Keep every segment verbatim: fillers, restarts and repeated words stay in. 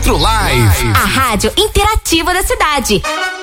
quatro Live. A rádio interativa da cidade.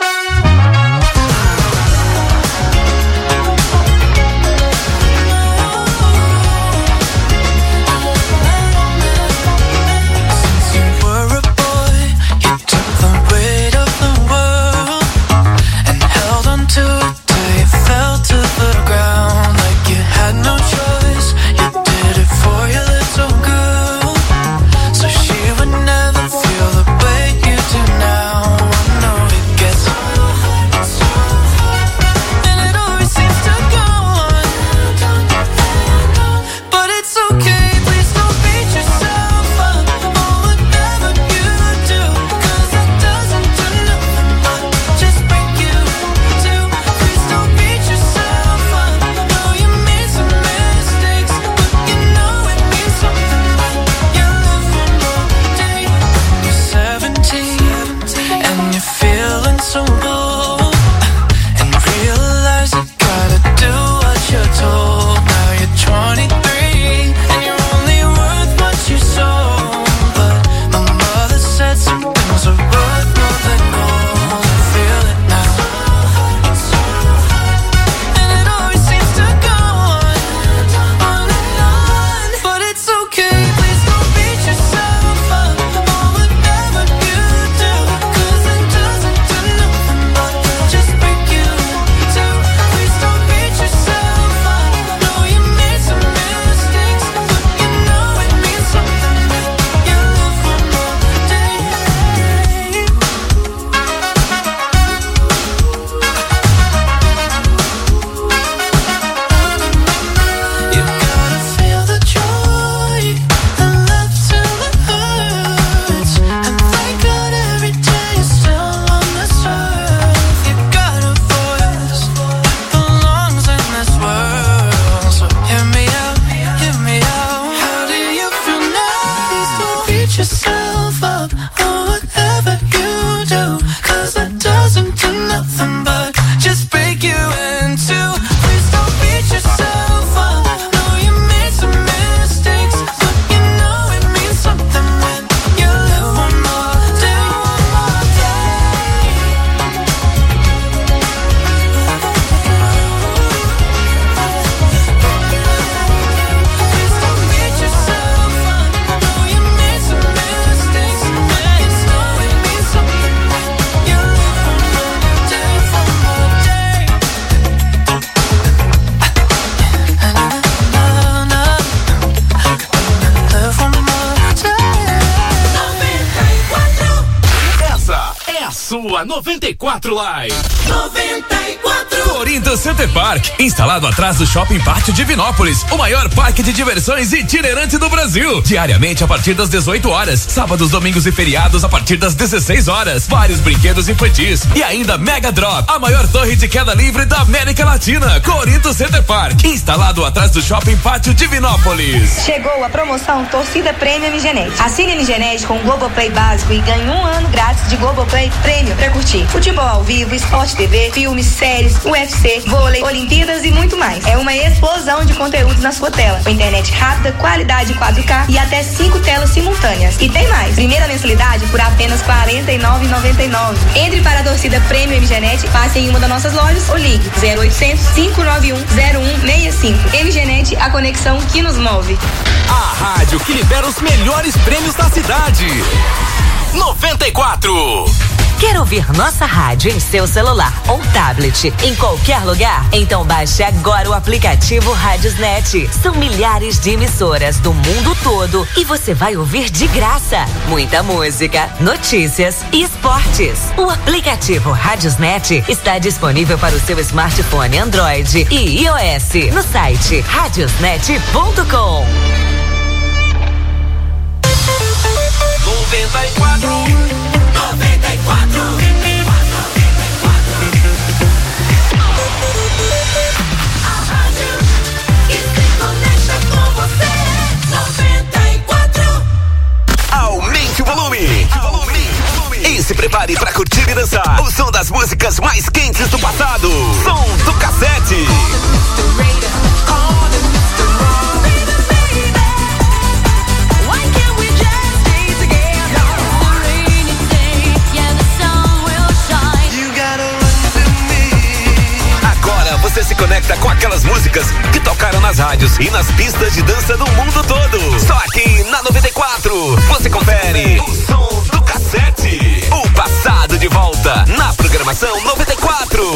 noventa e quatro Live. noventa e quatro. Corinto Center Park, instalado atrás do Shopping Pátio Divinópolis, o maior parque de diversões itinerante do Brasil. Diariamente a partir das dezoito horas, sábados, domingos e feriados a partir das dezesseis horas. Vários brinquedos infantis e ainda Mega Drop, a maior torre de queda livre da América Latina. Corinto Center Park, instalado atrás do Shopping Pátio Divinópolis. Chegou a promoção Torcida Prêmio M G Net. Assine M G Net com o Globoplay básico e ganhe um ano grátis de Globoplay Prêmio pra curtir futebol ao vivo, Sport T V, filmes, séries, U F C, vôlei, Olimpíadas e muito mais. É uma explosão de conteúdos na sua tela, com internet rápida, qualidade quatro K e até cinco telas simultâneas. E tem mais, primeira mensalidade por apenas quarenta e nove reais e noventa e nove centavos. Entre para a torcida Prêmio M G Net, passe em uma das nossas lojas ou ligue zero oitocentos, cinco nove um, zero um seis cinco. M G Net, a conexão que nos move. A rádio que libera os melhores prêmios da cidade. noventa e quatro. Quer ouvir nossa rádio em seu celular ou tablet, em qualquer lugar? Então baixe agora o aplicativo Radiosnet. São milhares de emissoras do mundo todo e você vai ouvir de graça muita música, notícias e esportes. O aplicativo Radiosnet está disponível para o seu smartphone Android e iOS no site radiosnet ponto com. noventa e quatro. noventa e quatro. A rádio que se conecta com você. noventa e quatro. Aumente o volume. Aumente o volume. E se prepare para curtir e dançar o som das músicas mais quentes do passado. Som do cassete. conecta com aquelas músicas que tocaram nas rádios e nas pistas de dança do mundo todo. Só aqui na noventa e quatro você confere o som do cassete. O passado de volta na programação noventa e quatro.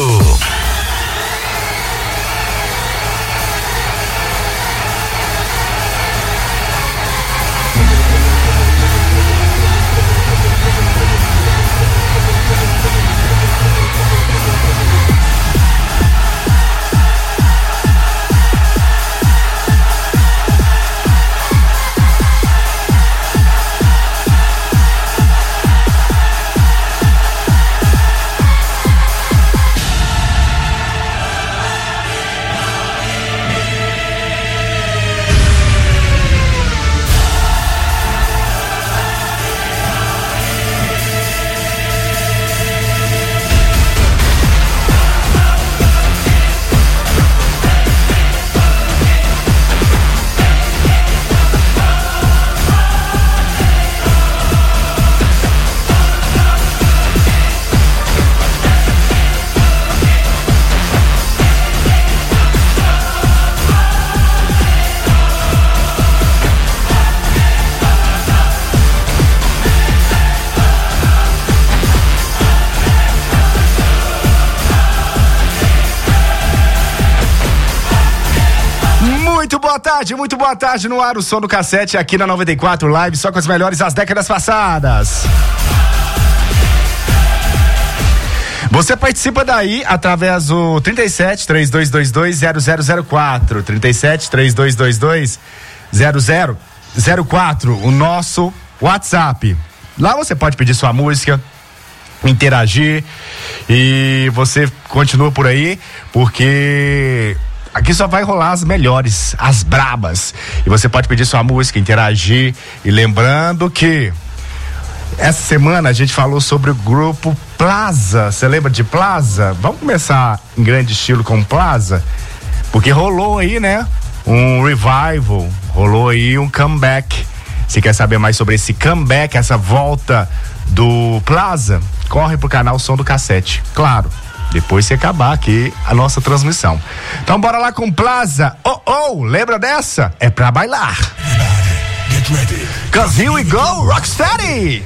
Boa tarde, muito boa tarde no ar, o som do cassete aqui na noventa e quatro Live, só com as melhores das décadas passadas. Você participa daí através do trinta e sete, três dois dois dois, zero zero zero quatro, trinta e sete, três dois dois dois, zero zero zero quatro, o nosso WhatsApp. Lá você pode pedir sua música, interagir e você continua por aí, porque aqui só vai rolar as melhores, as brabas. E você pode pedir sua música, interagir. E lembrando que essa semana a gente falou sobre o grupo Plaza. Você lembra de Plaza? Vamos começar em grande estilo com Plaza? Porque rolou aí, né? Um revival, rolou aí um comeback. Se quer saber mais sobre esse comeback, essa volta do Plaza, corre pro canal Som do Cassete. Claro, depois se acabar aqui a nossa transmissão. Então bora lá com Plaza. Oh, oh, lembra dessa? É pra bailar. Get ready. Cause here we go, Rocksteady!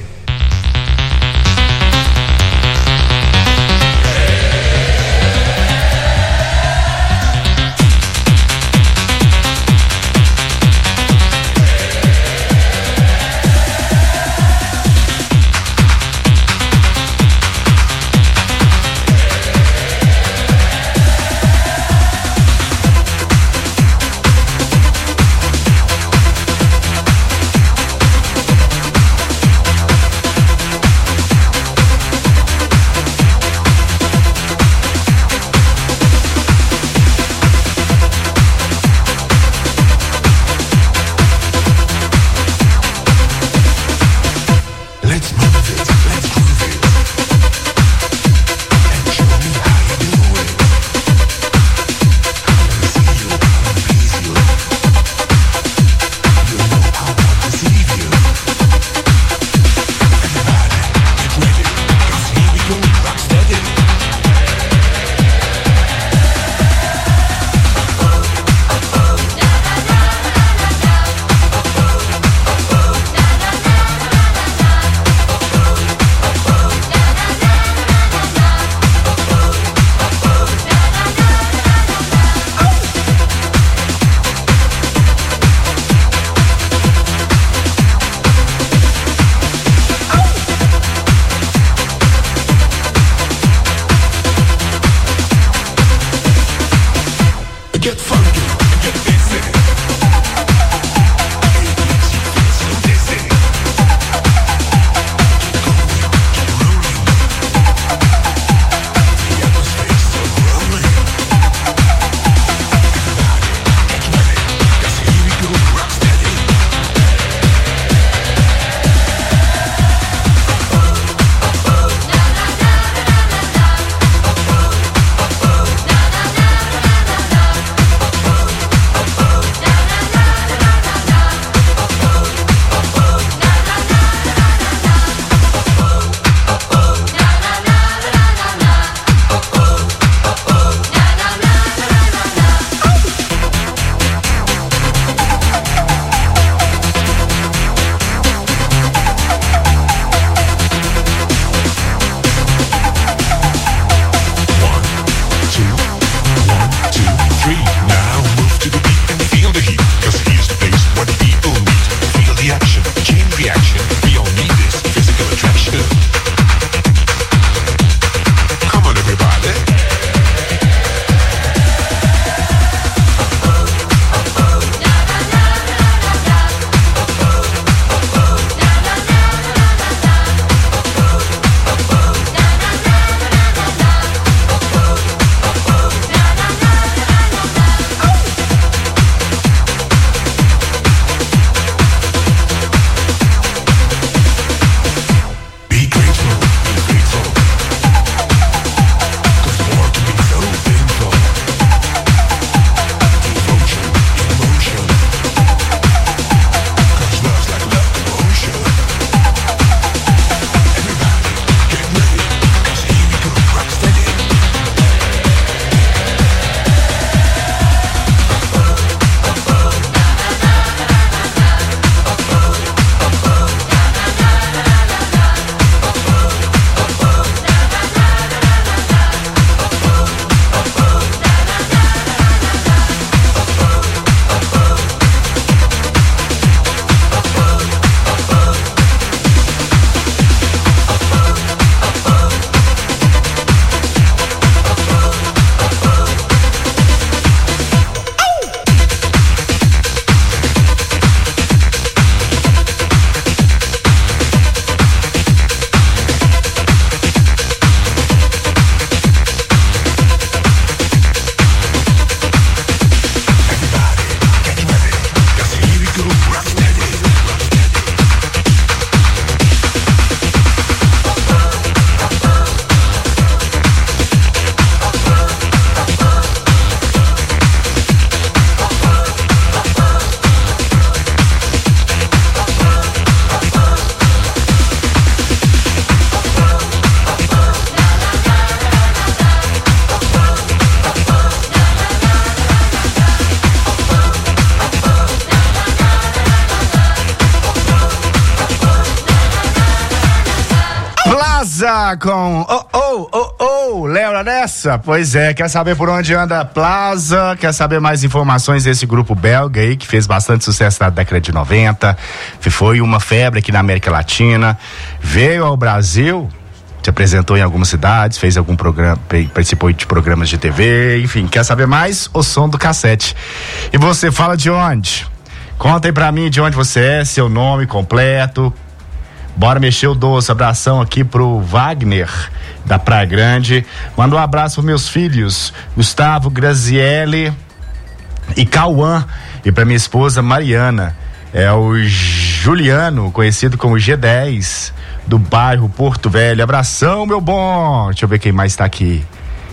Plaza com oh, oh, oh, oh, lembra dessa? Pois é, quer saber por onde anda a Plaza? Quer saber mais informações desse grupo belga aí que fez bastante sucesso na década de noventa? Foi uma febre aqui na América Latina, veio ao Brasil, se apresentou em algumas cidades, fez algum programa, participou de programas de T V, enfim, quer saber mais? O Som do Cassete. E você fala de onde? Conta aí pra mim de onde você é, seu nome completo. Bora mexer o doce. Abração aqui pro Wagner da Praia Grande. Manda um abraço pros meus filhos Gustavo, Graziele e Cauã, e pra minha esposa Mariana. É o Juliano, conhecido como G dez, do bairro Porto Velho. Abração, meu bom. Deixa eu ver quem mais tá aqui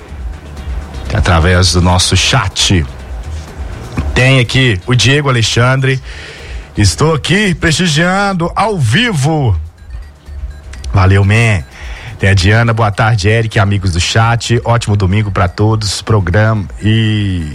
através do nosso chat. Tem aqui o Diego Alexandre. Estou aqui prestigiando ao vivo. Valeu, man. Tem a Diana, boa tarde, Eric, amigos do chat. Ótimo domingo pra todos. Programa e.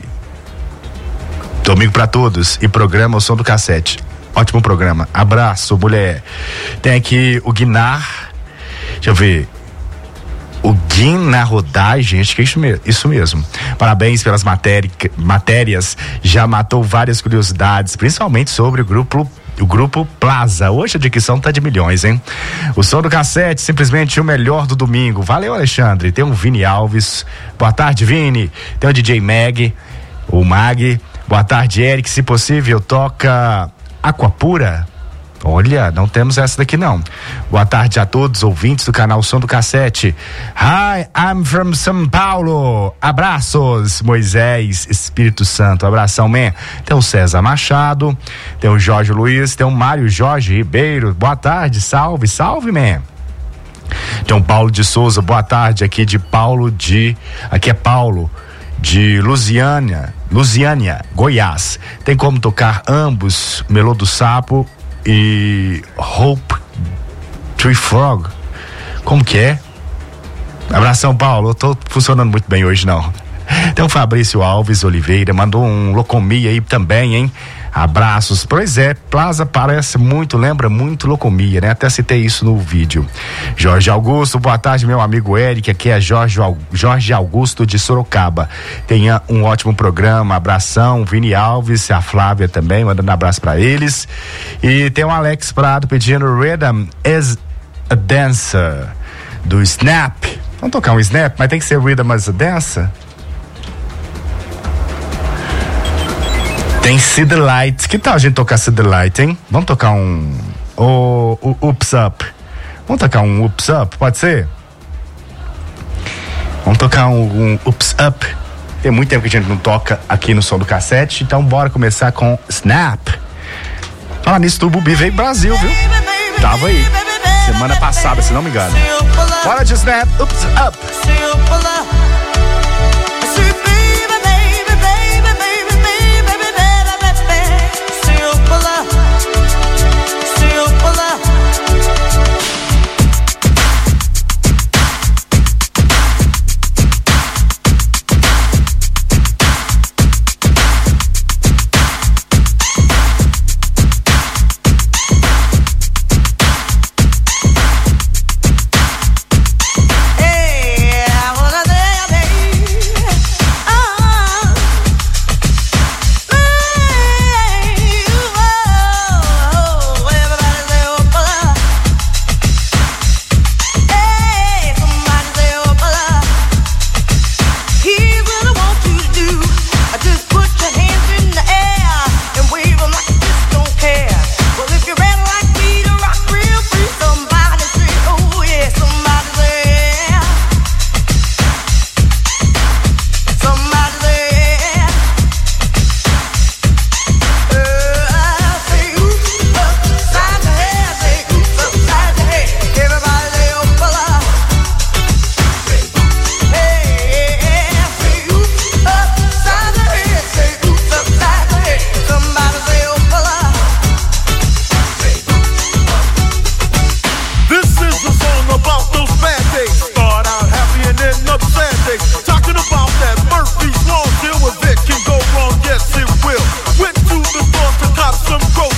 Domingo pra todos. E programa O Som do Cassete. Ótimo programa. Abraço, mulher. Tem aqui o Guinar. Deixa eu ver. O Guin na rodagem, acho que é isso mesmo, isso mesmo. Parabéns pelas matéri- matérias. Já matou várias curiosidades, principalmente sobre o grupo. O grupo Plaza. Hoje a dicção tá de milhões, hein? O Som do Cassete, simplesmente o melhor do domingo. Valeu, Alexandre. Tem o Vini Alves. Boa tarde, Vini. Tem o D J Mag, o Mag. Boa tarde, Eric. Se possível, toca Aquapura. Olha, não temos essa daqui não. Boa tarde a todos, ouvintes do canal Som do Cassete. Hi, I'm from São Paulo. Abraços, Moisés, Espírito Santo. Abração, man. Tem o César Machado, tem o Jorge Luiz, tem o Mário Jorge Ribeiro. Boa tarde, salve, salve, man. Tem o Paulo de Souza, boa tarde, aqui de Paulo de... Aqui é Paulo de Lusiânia, Lusiânia, Goiás. Tem como tocar ambos, Melô do Sapo e Hope Tree Frog. Como que é? Abração, Paulo. Eu tô funcionando muito bem hoje, não. Tem o Fabrício Alves Oliveira, mandou um Locomia aí também, hein? Abraços. Pois é, Plaza parece muito, lembra muito Locomia, né? Até citei isso no vídeo. Jorge Augusto, boa tarde, meu amigo Eric. Aqui é Jorge, Jorge Augusto de Sorocaba. Tenha um ótimo programa. Abração, Vini Alves, a Flávia também, mandando um abraço pra eles. E tem o Alex Prado pedindo Rhythm is a Dancer, do Snap. Vamos tocar um Snap, mas tem que ser Rhythm is a Dancer. Tem See the Light. Que tal a gente tocar See the Light, hein? Vamos tocar um. O, o Ups Up. Vamos tocar um Ups Up, pode ser? Vamos tocar um, um Ups Up. Tem muito tempo que a gente não toca aqui no Som do Cassete, então bora começar com Snap. Falar nisso, o Bubi veio pro Brasil, viu? Tava aí. Semana passada, se não me engano. Bora de Snap, Ups Up.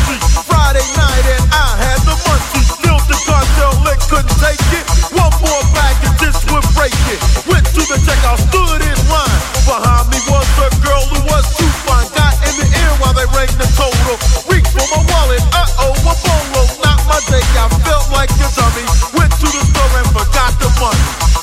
Friday night and I had the munchies. Built the cartel, it couldn't take it. One more I stood in line. Behind me was a girl who was too fine. Got in the air while they rang the total. Reached for my wallet, uh-oh, a bolo. Not my day, I felt like a dummy. Went to the store and forgot the money.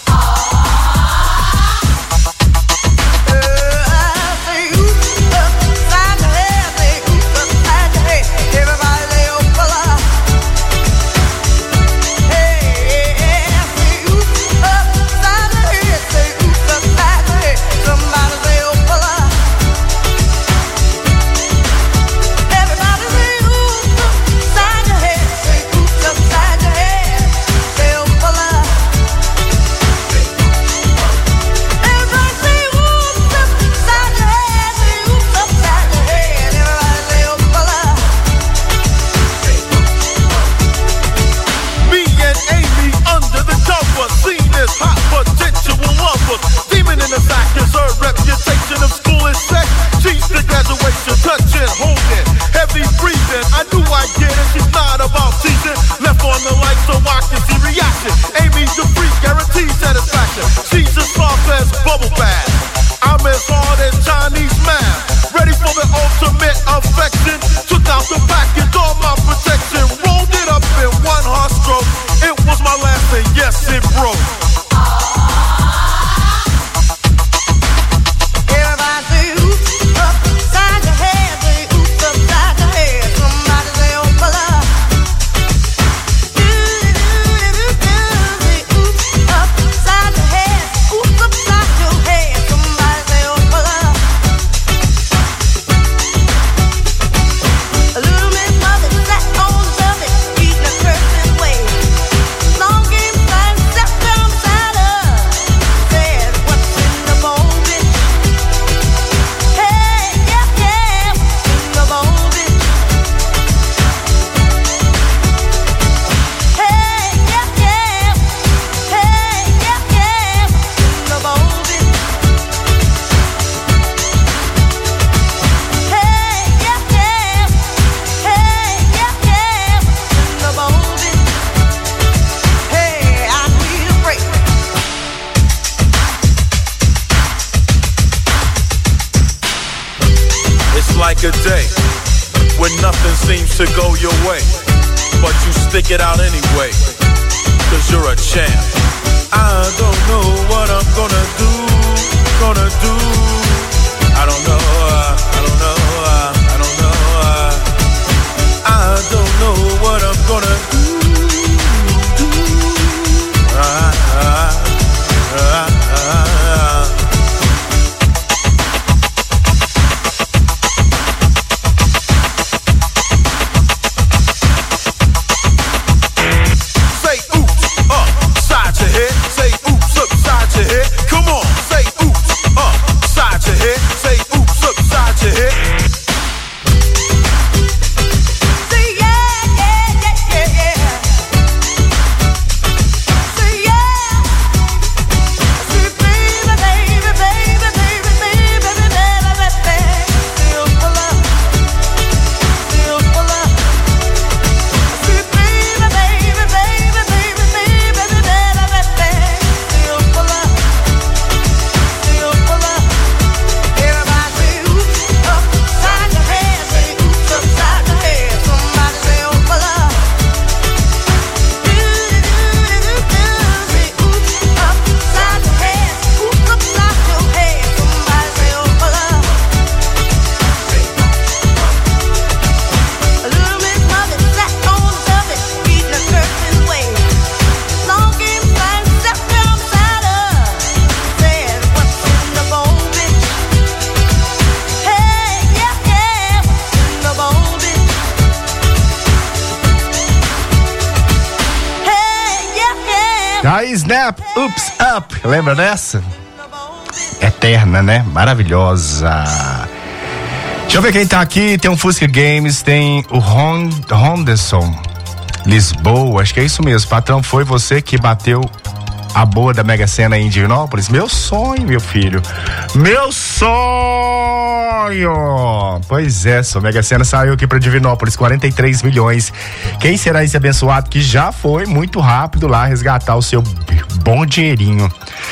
A day when nothing seems to go your way, but you stick it out anyway, cause you're a champ. I don't know what I'm gonna do, gonna do. I don't know, uh, I don't know, uh, I don't know, uh, I don't know what I'm gonna do, do. Uh, uh, uh, uh, uh. A Snap Oops Up, lembra dessa? Eterna, né? Maravilhosa. Deixa eu ver quem tá aqui. Tem um Fusca Games, tem o Ronderson Lisboa, acho que é isso mesmo. Patrão, foi você que bateu a boa da Mega Sena em Divinópolis? Meu sonho, meu filho. Meu sonho! Pois é, só Mega Sena saiu aqui pra Divinópolis, quarenta e três milhões. Quem será esse abençoado que já foi muito rápido lá resgatar o seu bom dinheirinho?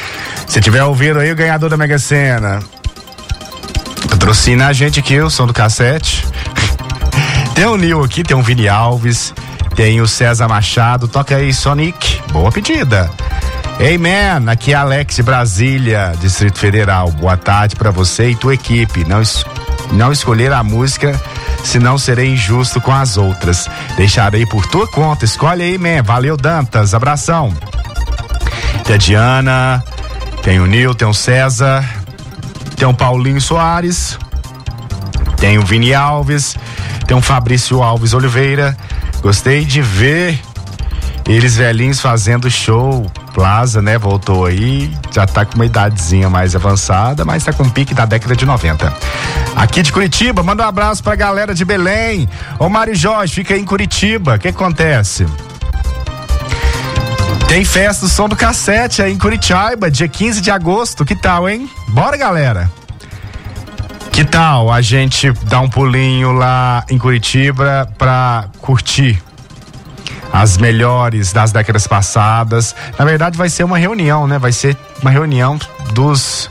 Se tiver ouvindo aí o ganhador da Mega Sena, patrocina a gente aqui, o Som do Cassete. Tem o Nil aqui, tem o Vini Alves, tem o César Machado. Toca aí, Sonic. Boa pedida. Hey man, aqui é Alex de Brasília, Distrito Federal. Boa tarde pra você e tua equipe. Não, es- não escolher a música, senão serei injusto com as outras. Deixarei por tua conta. Escolhe aí, man. Valeu, Dantas. Abração. Tem a Diana, tem o Nil, tem o César, tem o Paulinho Soares, tem o Vini Alves, tem o Fabrício Alves Oliveira. Gostei de ver eles velhinhos fazendo show. Plaza, né? Voltou aí, já tá com uma idadezinha mais avançada, mas tá com um pique da década de noventa. Aqui de Curitiba, manda um abraço pra galera de Belém. Ô Mário Jorge, fica aí em Curitiba. O que acontece? Tem festa do Som do Cassete aí em Curitiba, dia quinze de agosto. Que tal, hein? Bora, galera! Que tal a gente dar um pulinho lá em Curitiba pra curtir as melhores das décadas passadas? Na verdade vai ser uma reunião, né? Vai ser uma reunião dos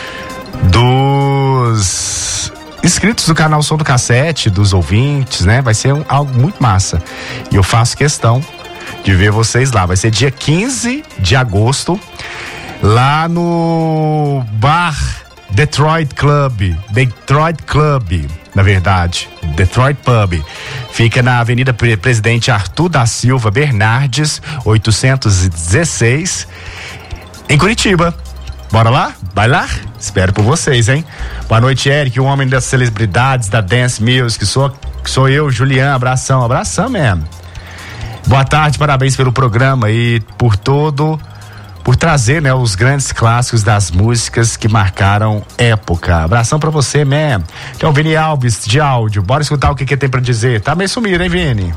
dos inscritos do canal Som do Cassete, dos ouvintes, né? Vai ser um, algo muito massa. E eu faço questão de ver vocês lá. Vai ser dia quinze de agosto, lá no bar Detroit Club, Detroit Club, na verdade, Detroit Pub. Fica na Avenida Presidente Arthur da Silva Bernardes, oitocentos e dezesseis, em Curitiba. Bora lá? Vai lá? Espero por vocês, hein? Boa noite, Eric, o homem das celebridades da Dance Music. Sou, sou eu, Julian. Abração, abração mesmo. Boa tarde, parabéns pelo programa e por todo... por trazer, né, os grandes clássicos das músicas que marcaram época. Abração pra você, man. Tem o Vini Alves de áudio. Bora escutar o que que tem pra dizer. Tá meio sumido, hein, Vini?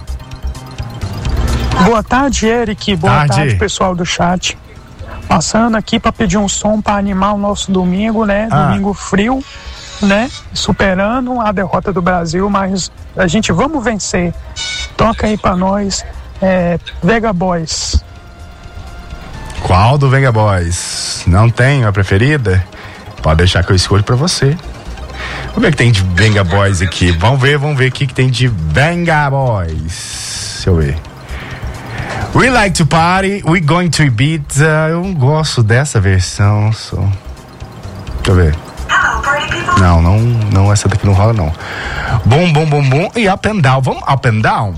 Boa tarde, Eric. Boa tarde, tarde pessoal do chat. Passando aqui pra pedir um som pra animar o nosso domingo, né? Ah. Domingo frio, né? Superando a derrota do Brasil, mas a gente vamos vencer. Toca aí pra nós, é, Vega Boys. Qual do Venga Boys? Não tem a preferida? Pode deixar que eu escolho pra você. Vamos ver o que tem de Venga Boys aqui. Vamos ver, vamos ver o que, que tem de Venga Boys. Deixa eu ver. We like to party, we going to Ibiza. Eu não gosto dessa versão. Só. Deixa eu ver. Não, não, não, essa daqui não rola não. Bom, bom, bom, bom e Up and Down. Vamos Up and Down?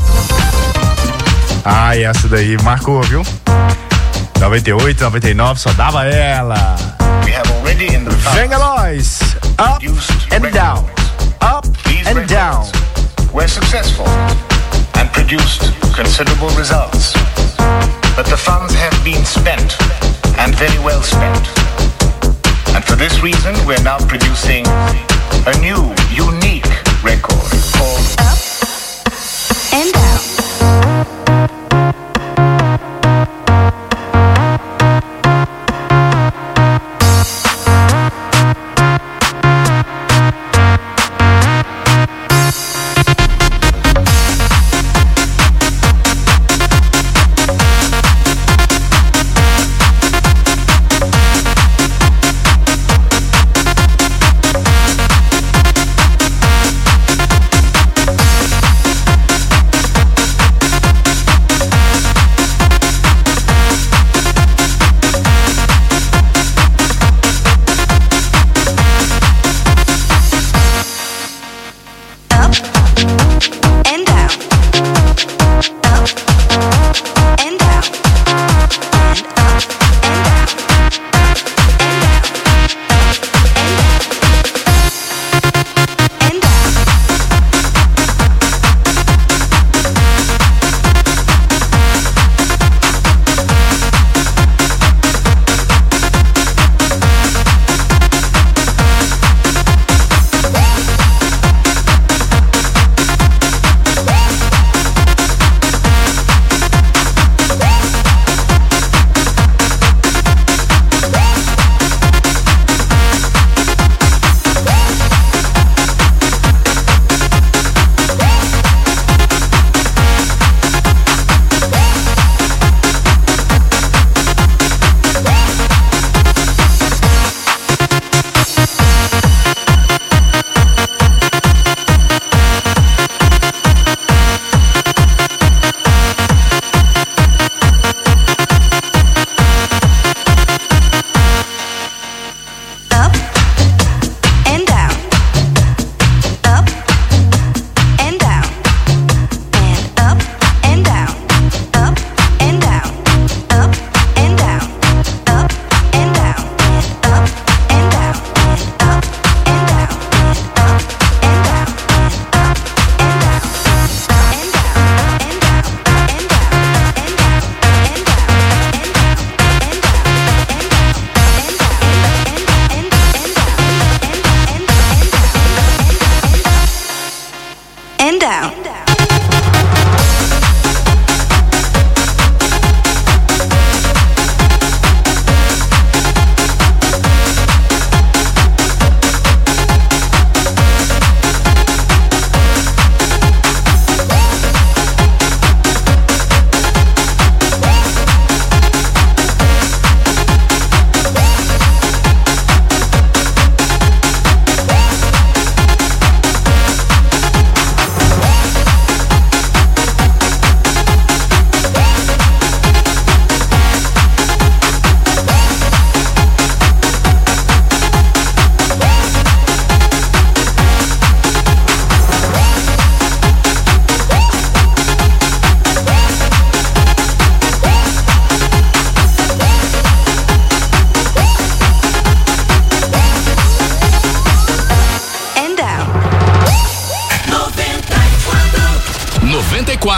Ah, e essa daí marcou, viu? noventa e oito, noventa e nove, só dava ela. Venga Boys, Up and Down, Up and Down. Were successful and produced considerable results, but the funds have been spent and very well spent. And for this reason, we're now producing a new, unique record called Up and Down.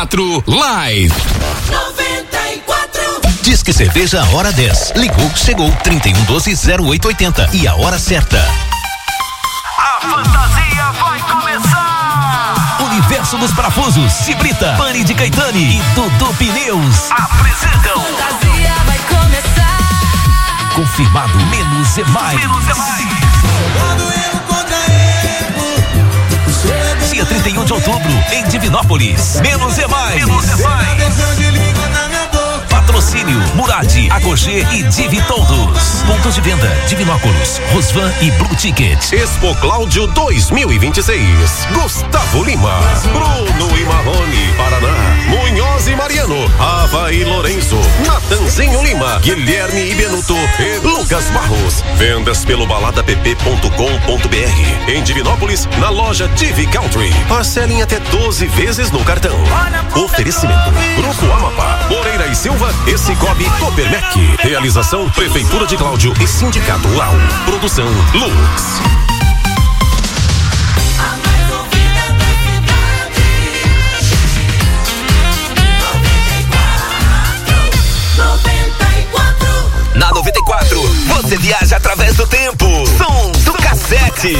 quatro Live. noventa e quatro. Disque Cerveja Hora dez. Ligou, chegou. trinta e um doze, zero oito oitenta. E a hora certa. A fantasia vai começar. Universo dos Parafusos, Cibrita, Pani de Caetani e Dudu Pneus Apresentam. Fantasia vai começar. confirmado. Menos é mais. Menos é mais. Dia trinta e um de outubro, em Divinópolis. Menos é mais. Menos é mais. Patrocínio Murad, Agogê e Divi Todos. Pontos de venda: Divinópolis, Rosvan e Blue Ticket. Expo Cláudio dois mil e vinte e seis. Gustavo Lima, Bruno e Marrone, Paraná, Munhoz e Mariano, Ava e Lourenço, Natanzinho Lima, Guilherme e Benuto e Lucas Barros. Vendas pelo balada p p ponto com ponto b r. Em Divinópolis, na loja Divi Country. Parcelem até doze vezes no cartão. Oferecimento: Grupo Amapá, Moreira e Silva e Cicobi Copermec. Realização: Prefeitura de Cláudio e Sindicato Rural. Produção: Lux. Na noventa e quatro, você viaja através do tempo. Som do cassete.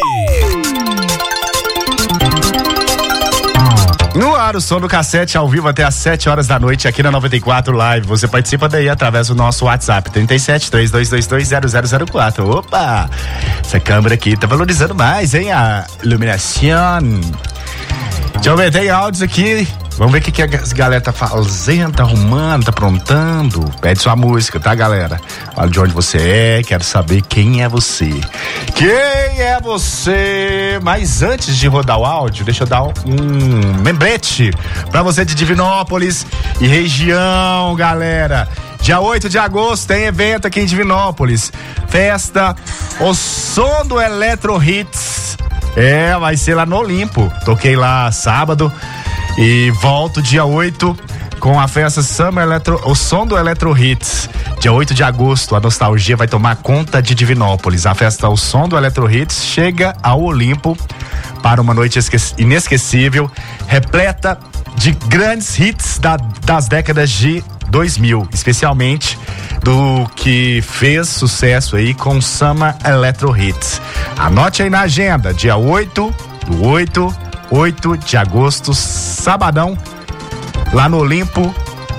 No ar, o som do cassete ao vivo até às sete horas da noite aqui na noventa e quatro Live. Você participa daí através do nosso WhatsApp trinta e sete, três dois dois dois, zero zero zero quatro. Opa! Essa câmera aqui tá valorizando mais, hein? A iluminação. Deixa eu ver, tem áudios aqui. Vamos ver o que, que a galera tá fazendo, tá arrumando, tá aprontando. Pede sua música, tá, galera? Fala de onde você é, quero saber quem é você. Quem é você? Mas antes de rodar o áudio, deixa eu dar um, um lembrete pra você de Divinópolis e região, galera. Dia oito de agosto tem evento aqui em Divinópolis. Festa O Som do Eletro Hits. É, vai ser lá no Olimpo. Toquei lá sábado. E volto dia oito com a festa Summer Electro, o som do Eletro Hits. Dia oito de agosto, a nostalgia vai tomar conta de Divinópolis. A festa O Som do Eletro Hits chega ao Olimpo para uma noite inesquecível, repleta de grandes hits da, das décadas de dois mil, especialmente do que fez sucesso aí com Summer Electro Hits. Anote aí na agenda, dia oito do oito oito de agosto, sabadão, lá no Olimpo,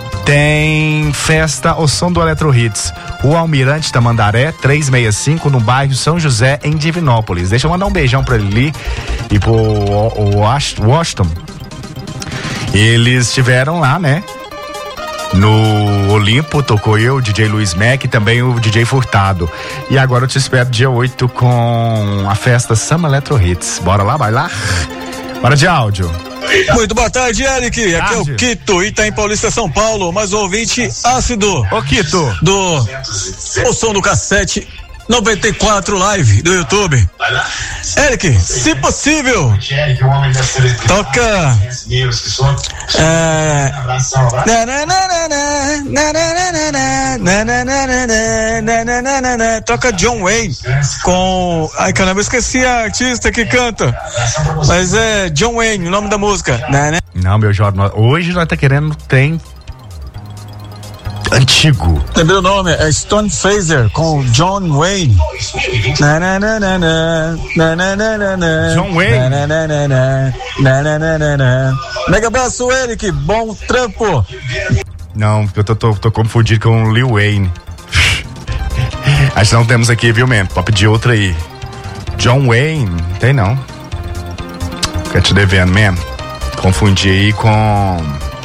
tem festa O Som do Eletro Hits. O Almirante Tamandaré, trezentos e sessenta e cinco, no bairro São José, em Divinópolis. Deixa eu mandar um beijão pra Lili e pro o, o Washington. Eles estiveram lá, né? No Olimpo, tocou eu, o D J Luiz Mac e também o D J Furtado. E agora eu te espero dia oito com a festa Summer Electro Hits. Bora lá, vai lá? Bora de áudio. Muito boa tarde, Eric. Aqui tarde. É o Quito, Itaim Paulista, São Paulo. Mais um ouvinte ácido. Ô, Quito. Do O Som do Cassete noventa e quatro Live do YouTube. Eric, se possível, toca. É. Toca John Wayne com. Ai, caramba, eu esqueci a artista que canta. Mas é John Wayne, o nome da música. Não, meu jovem, hoje nós tá querendo tem antigo. Lembrei o nome, é Stone Fraser com John Wayne. Na, na, na, na, na, na, na, na, na, John Wayne. Na, na, na, na, na, na, na, na, na. Mega abraço, Eric, bom trampo. Não, eu tô, tô, tô confundido com o Lil Wayne. Acho que não temos aqui, viu, mesmo? Pode pedir outra aí. John Wayne, não tem não. Fica te devendo mesmo. Confundi aí com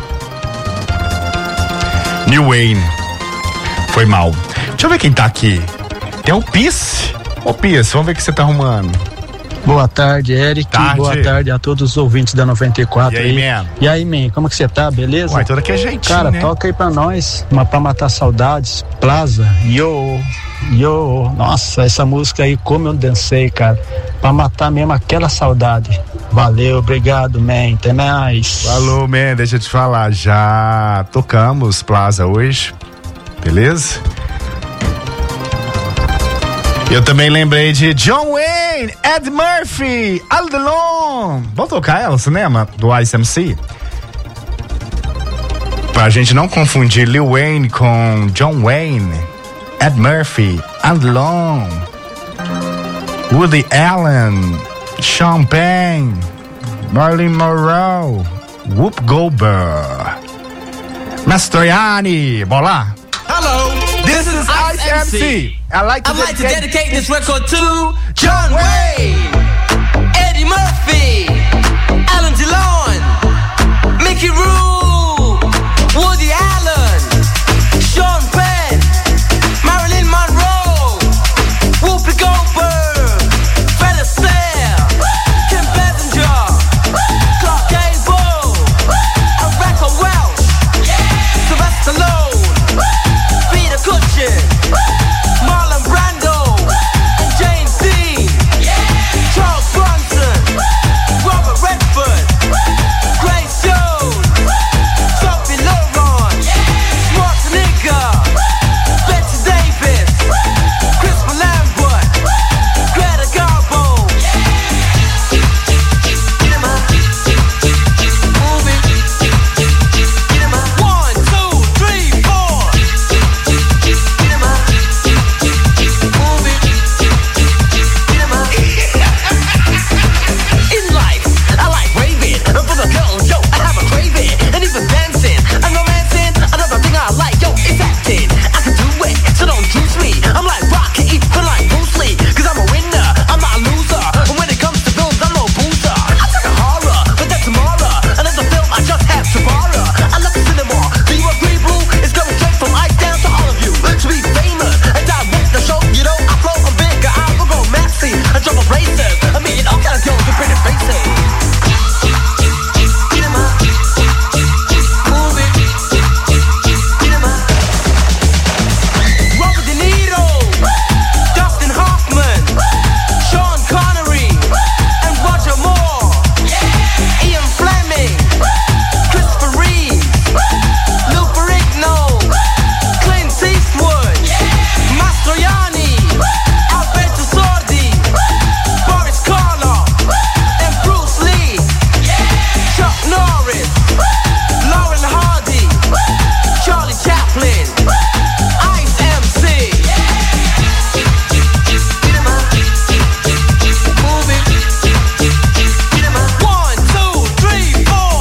Lil Wayne. Foi mal. Deixa eu ver quem tá aqui. Tem o Pisse. Ô, Pisse, vamos ver o que você tá arrumando. Boa tarde, Eric. Tarde. Boa tarde a todos os ouvintes da noventa e quatro. E aí, man? E aí, man, como que você tá? Beleza? Uai, toda que é jeitinho, cara, né? toca aí pra nós. Uma pra matar saudades. Plaza. Yo. Yo. Nossa, essa música aí, como eu dancei, cara. Pra matar mesmo aquela saudade. Valeu, obrigado, man. Até mais. Falou, man. Deixa eu te falar. Já tocamos Plaza hoje. Beleza? Eu também lembrei de John Wayne, Ed Murphy, All Alone. Vamos tocar ela, cinema? Do Ice M C? Pra gente não confundir Lil Wayne com John Wayne, Ed Murphy, Andy Long, Woody Allen, Sean Penn, Marilyn Monroe, Whoop Goldberg, Mastroianni, bola. Hello, this is Ice M C. I like to I'd like to dedicate- dedicate this record to John Wayne, Eddie Murphy, Alan DeLon, Mickey Rourke, Woody Allen, Sean Penn, Marilyn Monroe, Whoopi Goldberg, Fred Astaire, Kim Basinger, Clark Gable, and Rebecca Welch, Sylvester Stallone, Peter Cushing, Marlon Brando, and James Dean, Charles Bronson, Robert Redford, Grace Jones, Sophie Loren, Schwarzenegger, Bette Davis, Chris Lambert, Greta Garbo. One, two, three, four. In life, I like raving. For the girls, yo, I have a craving. And even dancing, and romancing. Another thing I like, yo, is acting. I can do it, so don't juice me. I'm like Rocky, even like Bruce Lee. Cause I'm a winner, I'm not a loser. And when it comes to films, I'm no boozer. I took a horror, but that's tomorrow. Another film, I just have to borrow. I love the cinema. Do you agree, Blue? It's going straight from Ice down to all of you. To be famous, and direct the show, you know, I flow, I'm bigger, I will go maxi. I jump on races, I mean, all kinds of girls with pretty faces. Robert De Niro, Dustin Hoffman, Sean Connery, and Roger Moore, Ian Fleming, Christopher Reeve, Lou Ferrigno, Clint Eastwood, Mastroianni, Alberto Sordi, Boris Karloff, and Bruce Lee, Chuck Norris, Lauren Hardy, Charlie Chaplin, Ice M C. One, two, three, four.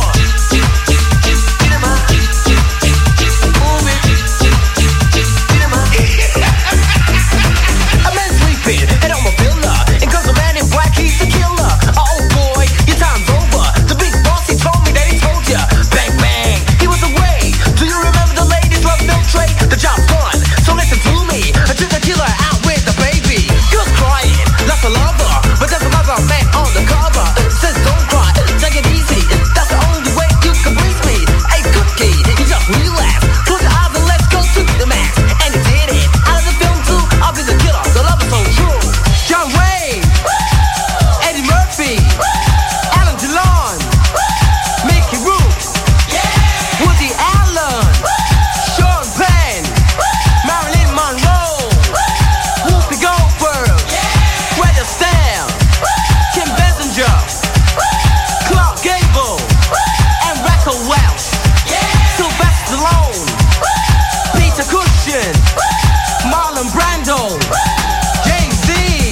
A man sleeping, and I'm a villa. And cause a man in black, he's the killer. Oh boy, your time's over. The big boss, he told me that he told ya. Bang, bang, he was away. Do you remember the ladies love milk tray? The job's done, so listen to me. I took the killer out with the baby. Girl's crying, that's a lover. But there's another man on the cover. Says don't cry, take it easy. That's the only way you can please me. Hey, cookie, you just relax. Close your eyes and let's go to the max. And he did it. Out of the film too, I'll be the killer. The love is so true. John Wayne, Eddie Murphy, Alan DeLon, Mickey Rourke, Woody Allen, Sean Penn, Marilyn Monroe, Whoopi Goldberg, Fred Astaire, Kim Basinger, Clark Gable, and Rebecca Welch, Sylvester Stallone, Peter Cushing, Marlon Brando, James Dean.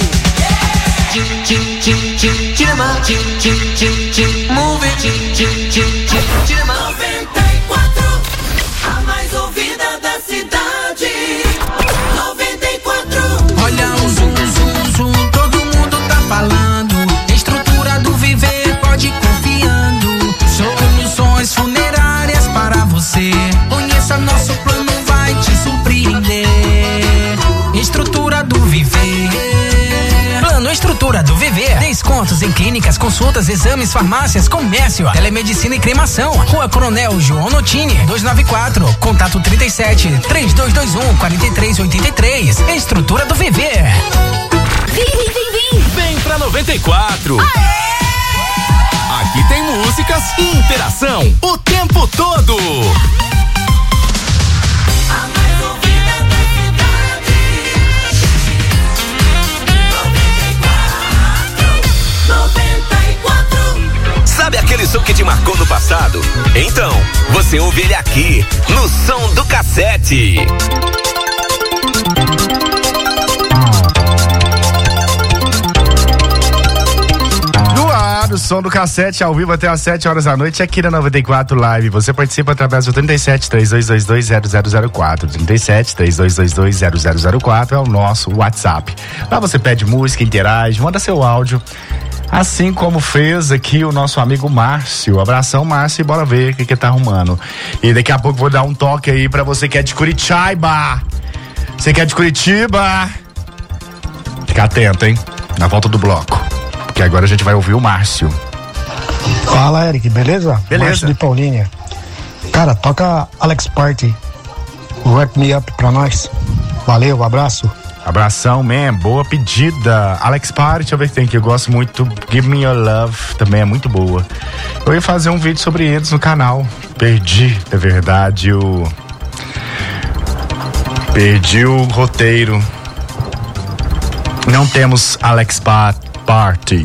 Move it. noventa e quatro, a mais ouvida da cidade. noventa e quatro. Olha o zoom, zoom, zoom, todo mundo tá falando. Estrutura do Viver, pode ir confiando. Soluções funerárias para você. Conheça nosso plano, vai te surpreender. Estrutura do Viver. Plano Estrutura do Viver. Descontos em clínicas, consultas, exames, farmácias, comércio, telemedicina e cremação. Rua Coronel João Notini, duzentos e noventa e quatro. Contato trinta e sete, três dois dois um, quatro três oito três. Estrutura do Viver. Vem, vem, vem, vem. Vem pra noventa e quatro. Aqui tem músicas e interação o tempo todo. Sabe aquele suco que te marcou no passado? Então, você ouve ele aqui, no Som do Cassete. O Som do Cassete ao vivo até às sete horas da noite aqui na noventa e quatro Live. Você participa através do trinta e sete, três dois dois dois, zero zero zero quatro. trinta e sete, três dois dois dois, zero zero zero quatro é o nosso WhatsApp. Lá você pede música, interage, manda seu áudio. Assim como fez aqui o nosso amigo Márcio. Abração, Márcio, e bora ver o que que tá arrumando. E daqui a pouco vou dar um toque aí pra você que é de Curitiba. Você que é de Curitiba, fica atento, hein? Na volta do bloco. Que agora a gente vai ouvir o Márcio. Fala, Eric, beleza? Beleza. Márcio de Paulínia. Cara, toca Alex Party, Wrap Me Up pra nós. Valeu, abraço. Abração, man, boa pedida. Alex Party, deixa eu ver o que tem aqui. Eu gosto muito. Give Me Your Love, também é muito boa. Eu ia fazer um vídeo sobre eles no canal. Perdi, é verdade, o. Perdi o roteiro. Não temos Alex Party. Party.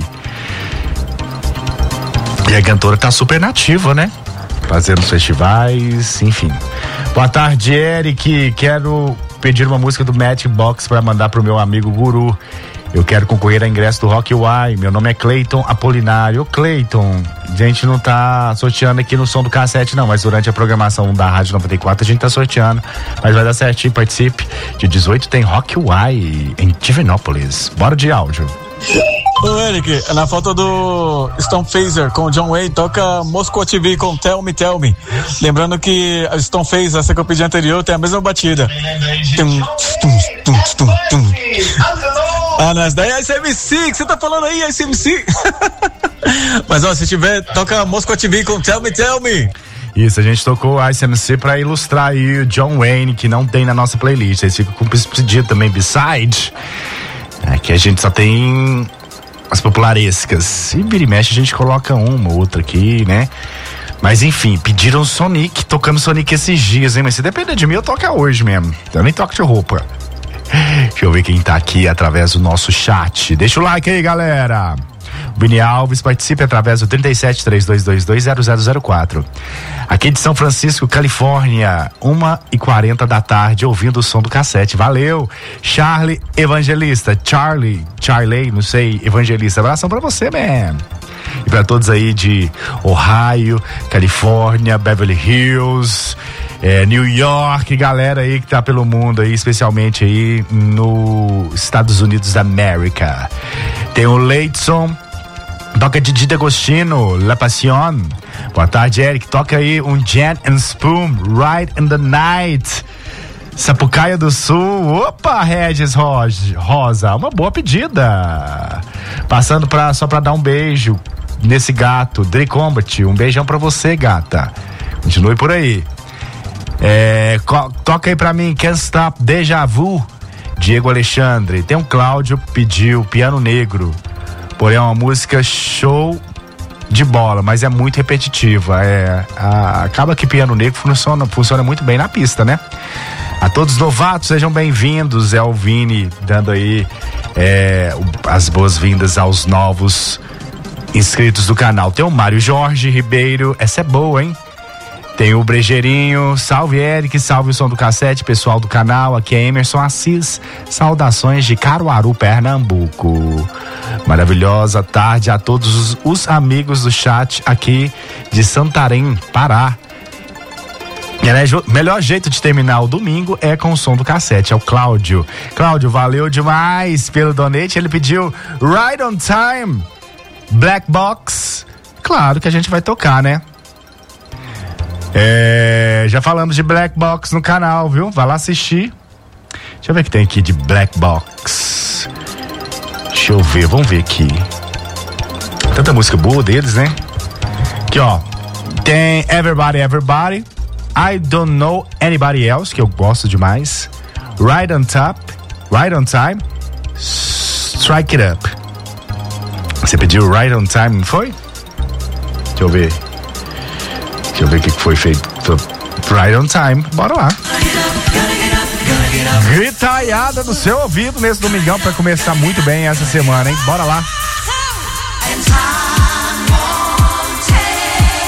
E a cantora tá super nativa, né? Fazendo festivais, enfim. Boa tarde, Eric. Quero pedir uma música do Matchbox para mandar pro meu amigo Guru. Eu quero concorrer a ingresso do Rock Y. Meu nome é Cleiton Apolinário. Ô, Cleiton, a gente não tá sorteando aqui no Som do Cassete, não, mas durante a programação da Rádio noventa e quatro a gente tá sorteando. Mas vai dar certinho, participe. Dia dezoito tem Rock Y em Divinópolis. Bora de áudio. Ô Eric, na foto do Stone Phaser com o John Wayne, toca Moscow T V com Tell Me, Tell Me. Lembrando que a Stone Phaser, essa que eu pedi anterior, tem a mesma batida. Tum, tum, tum, tum, tum. Ah, mas daí é I C M C, que você tá falando aí, I C M C? Mas ó, se tiver, toca Moscow T V com Tell Me, Tell Me. Isso, a gente tocou o I C M C pra ilustrar aí o John Wayne, que não tem na nossa playlist. Eles ficam com pedido também, Beside. É que a gente só tem as popularescas. E vira e mexe a gente coloca uma ou outra aqui, né? Mas enfim, pediram Sonic, tocando Sonic esses dias, hein? Mas se depender de mim, eu toco hoje mesmo. Eu nem toco de roupa. Deixa eu ver quem tá aqui através do nosso chat. Deixa o like aí, galera. Vini Alves, participe através do trinta e sete, três dois dois dois, zero zero zero quatro. Aqui de São Francisco, Califórnia, uma e quarenta da tarde, ouvindo o Som do Cassete. Valeu! Charlie Evangelista, Charlie, Charlie, não sei, Evangelista. Abração pra você, man. E pra todos aí de Ohio, Califórnia, Beverly Hills, é, New York, galera aí que tá pelo mundo aí, especialmente aí nos Estados Unidos da América. Tem o Leidson, toca Didi D'Agostino, La Passion. Boa tarde, Eric. Toca aí um Jan and Spoon, Right in the Night. Sapucaia do Sul. Opa, Regis Rosa. Uma boa pedida. Passando pra, só pra dar um beijo nesse gato, Dre Combat. Um beijão pra você, gata. Continue por aí. É, co- toca aí pra mim, Can't Stop, Deja Vu. Diego Alexandre. Tem um Cláudio, pediu Piano Negro. Porém é uma música show de bola, mas é muito repetitiva. É, a, acaba que Piano Negro funciona, funciona muito bem na pista, né? A todos os novatos, sejam bem-vindos. É o Vini dando aí é, as boas-vindas aos novos inscritos do canal. Tem o Mário Jorge Ribeiro, essa é boa, hein? Tem o Brejeirinho, salve Eric, salve o Som do Cassete, pessoal do canal, aqui é Emerson Assis, saudações de Caruaru, Pernambuco. Maravilhosa tarde a todos os, os amigos do chat aqui de Santarém, Pará. O melhor jeito de terminar o domingo é com o Som do Cassete, é o Cláudio. Cláudio, valeu demais pelo donate, ele pediu Right on Time, Black Box. Claro que a gente vai tocar, né? É, já falamos de Black Box no canal, viu? Vai lá assistir. Deixa eu ver o que tem aqui de Black Box. Deixa eu ver, vamos ver aqui. Tanta música boa deles, né? Aqui, ó. Tem Everybody, Everybody. I Don't Know Anybody Else, que eu gosto demais. Right on Top, Right on Time. Strike It Up. Você pediu Right on Time, não foi? Deixa eu ver. Deixa eu ver o que foi feito. Right on Time. Bora lá. Gritaiada no seu ouvido nesse domingão pra começar muito bem essa semana, hein? Bora lá.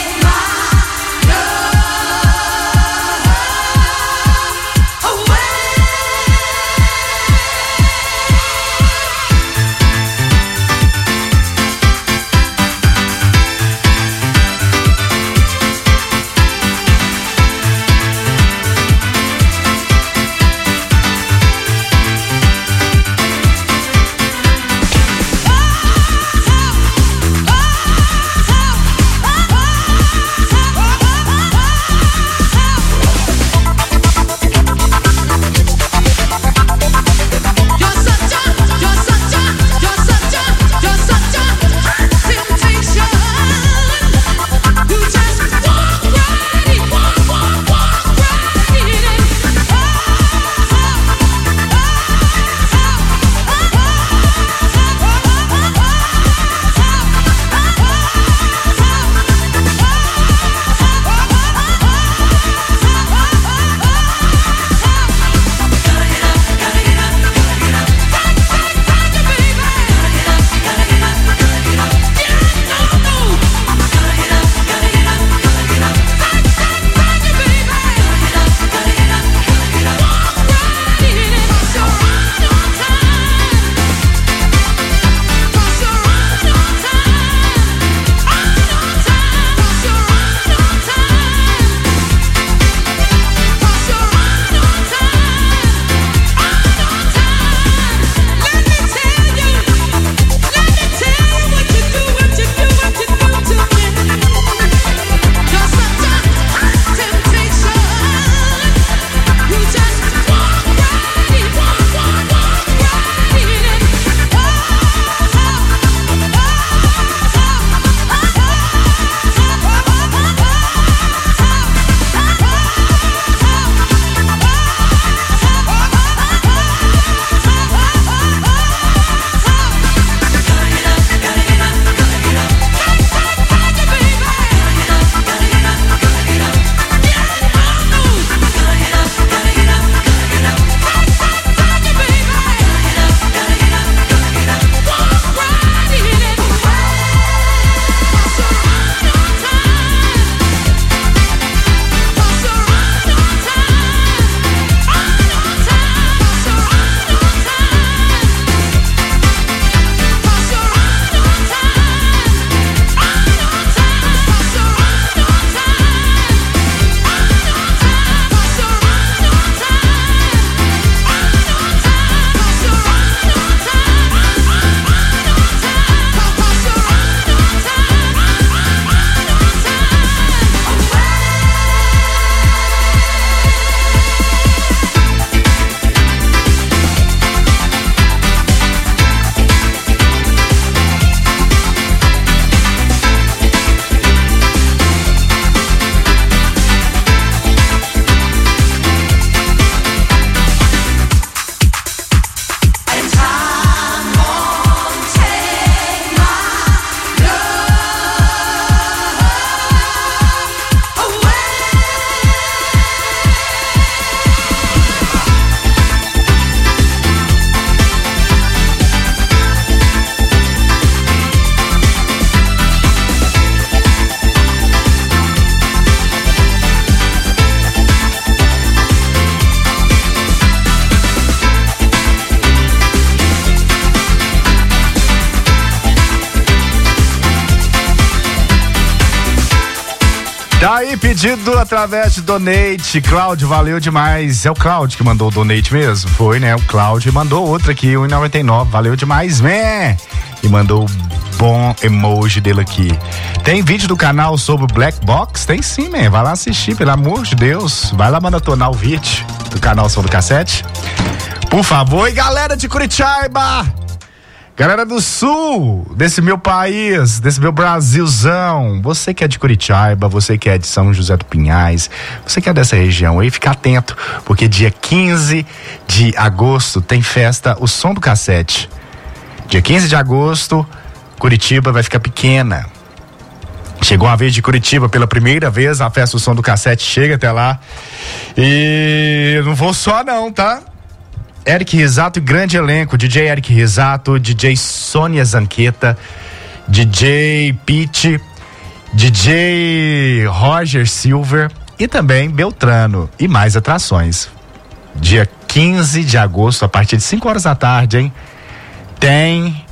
Tá aí pedido através de donate. Cláudio, valeu demais. É o Cláudio que mandou o donate mesmo? Foi, né? O Cláudio mandou outra aqui, um e noventa e nove. Valeu demais, né? E mandou o bom emoji dele aqui. Tem vídeo do canal sobre o Black Box? Tem sim, man. Vai lá assistir, pelo amor de Deus. Vai lá maratonar o vídeo do canal sobre o cassete. Por favor. E galera de Curitiba, galera do sul, desse meu país, desse meu Brasilzão, você que é de Curitiba, você que é de São José do Pinhais, você que é dessa região aí, fica atento, porque dia quinze de agosto tem festa O Som do Cassete. Dia quinze de agosto, Curitiba vai ficar pequena. Chegou a vez de Curitiba pela primeira vez, a festa O Som do Cassete chega até lá. E não vou só não, tá? Eric Risato e grande elenco, D J Eric Risato, D J Sônia Zanqueta, D J Pete, D J Roger Silver e também Beltrano e mais atrações. Dia quinze de agosto, a partir de cinco horas da tarde, hein? Tem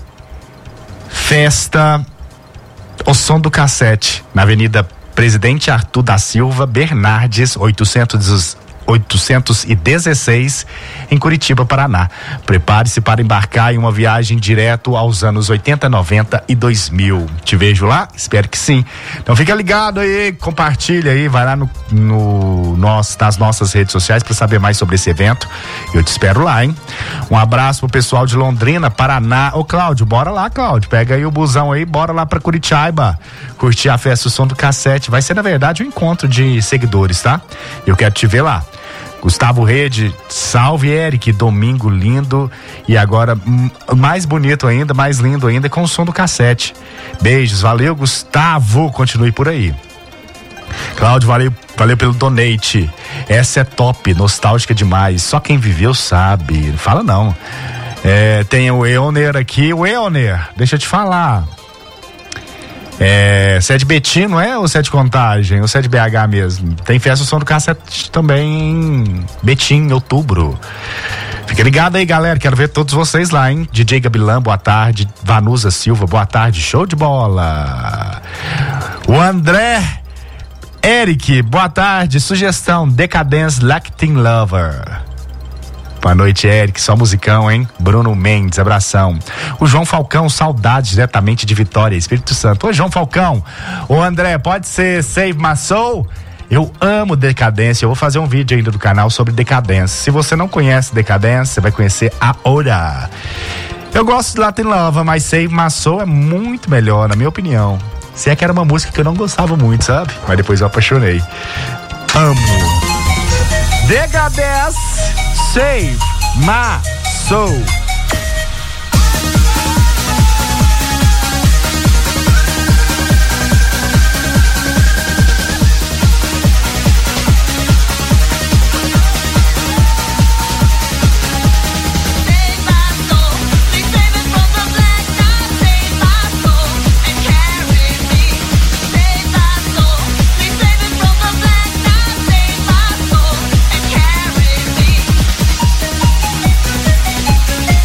festa O Som do Cassete na Avenida Presidente Arthur da Silva Bernardes, oitocentos e dezesseis, em Curitiba, Paraná. Prepare-se para embarcar em uma viagem direto aos anos oitenta, noventa e dois mil. Te vejo lá? Espero que sim. Então fica ligado aí, compartilha aí, vai lá no, no nosso, nas nossas redes sociais para saber mais sobre esse evento. Eu te espero lá, hein? Um abraço pro pessoal de Londrina, Paraná. Ô Cláudio, bora lá, Cláudio. Pega aí o busão aí, bora lá pra Curitiba. Curtir a festa O Som do Cassete. Vai ser, na verdade, um encontro de seguidores, tá? Eu quero te ver lá. Gustavo Rede, salve Eric, domingo lindo e agora hum, mais bonito ainda, mais lindo ainda com o Som do Cassete. Beijos, valeu Gustavo, continue por aí. Cláudio, valeu, valeu pelo donate. Essa é top, nostálgica demais, só quem viveu sabe, não fala não. É, tem o Eoner aqui, o Eoner, deixa eu te falar. É, você é de Betim, não é? Ou você é de Contagem? Ou você é de B H mesmo? Tem festa O Som do Cassete também em Betim, em outubro. Fica ligado aí, galera. Quero ver todos vocês lá, hein? D J Gabilã, boa tarde. Vanusa Silva, boa tarde. Show de bola. O André Eric, boa tarde. Sugestão: Decadence Lactin Lover. Boa noite, Eric, só musicão, hein? Bruno Mendes, abração. O João Falcão, saudades diretamente de Vitória, Espírito Santo. Ô, João Falcão, o André, pode ser Save My Soul? Eu amo Decadência, eu vou fazer um vídeo ainda do canal sobre Decadência. Se você não conhece Decadência, você vai conhecer agora. Eu gosto de Latin Love, mas Save My Soul é muito melhor, na minha opinião. Se é que era uma música que eu não gostava muito, sabe? Mas depois eu apaixonei. Amo. Decadência. Save My Soul. Thank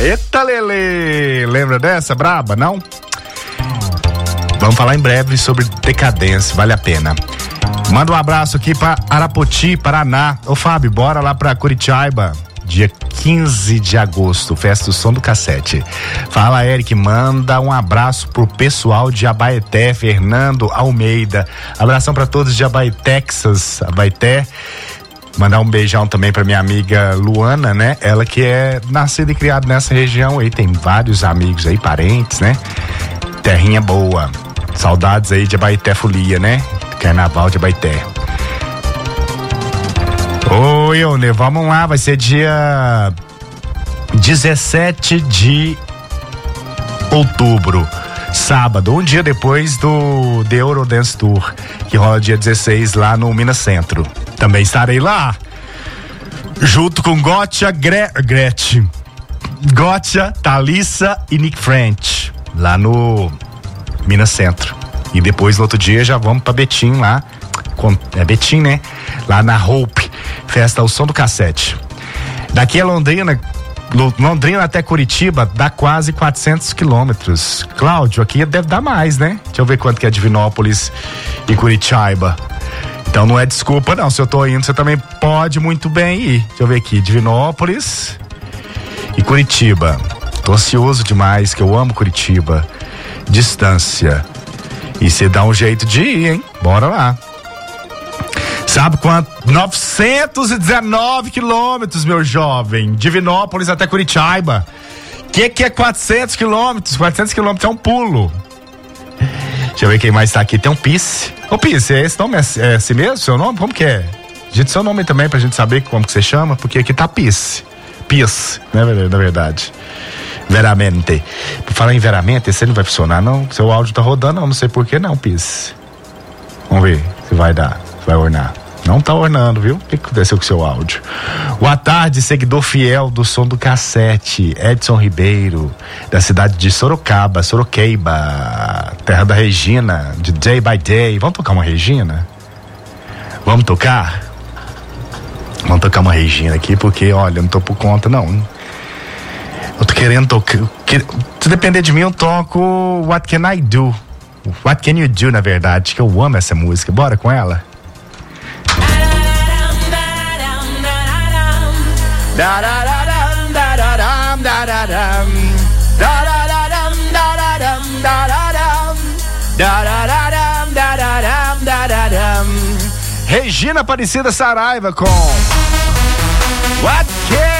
Eita, Lelê! Lembra dessa braba, não? Vamos falar em breve sobre decadência, vale a pena. Manda um abraço aqui pra Arapoti, Paraná. Ô Fábio, bora lá pra Curitiba, dia quinze de agosto, festa do Som do Cassete. Fala, Eric, manda um abraço pro pessoal de Abaeté, Fernando Almeida. Abração pra todos de Abaeté, Texas, Abaeté. Mandar um beijão também pra minha amiga Luana, né? Ela que é nascida e criada nessa região aí, tem vários amigos aí, parentes, né? Terrinha boa. Saudades aí de Abaeté Folia, né? Carnaval de Abaeté. Oi, Ione, vamos lá, vai ser dia dezessete de outubro, sábado, um dia depois do The Eurodance Tour, que rola dia dezesseis lá no Minas Centro. Também estarei lá, junto com Gotcha, Gre- Gretchen, Gotcha, Thalissa e Nick French, lá no Minas Centro. E depois, no outro dia, já vamos pra Betim lá, com, é Betim, né? Lá na Hope, festa ao Som do Cassete. Daqui a Londrina, Londrina até Curitiba, dá quase quatrocentos quilômetros. Cláudio, aqui deve dar mais, né? Deixa eu ver quanto que é Divinópolis e Curitiba. Então não é desculpa não, se eu tô indo, você também pode muito bem ir. Deixa eu ver aqui, Divinópolis e Curitiba. Tô ansioso demais, que eu amo Curitiba. Distância. E você dá um jeito de ir, hein? Bora lá. Sabe quanto? novecentos e dezenove quilômetros, meu jovem. Divinópolis até Curitiba. Que que é quatrocentos quilômetros? quatrocentos quilômetros é um pulo. Deixa eu ver quem mais tá aqui. Tem um Pisse. Ô Pisse, é esse nome? É, é esse mesmo, seu nome? Como que é? Digita seu nome também pra gente saber como que você chama, porque aqui tá Pisse. Pisse, né, na verdade. Veramente. Por falar em veramente, esse não vai funcionar, não. Seu áudio tá rodando, não, não sei por que não, Pisse. Vamos ver se vai dar, se vai ornar. Não tá ornando, viu? O que aconteceu com o seu áudio? Boa tarde, seguidor fiel do Som do Cassete, Edson Ribeiro, da cidade de Sorocaba, Sorocaba, terra da Regina, de Day by Day. Vamos tocar uma Regina? Vamos tocar? Vamos tocar uma Regina aqui, porque, olha, eu não tô por conta, não. Eu tô querendo tocar. Se depender de mim, eu toco What Can I Do? What Can You Do, na verdade, que eu amo essa música. Bora com ela? Regina Aparecida Saraiva com What Can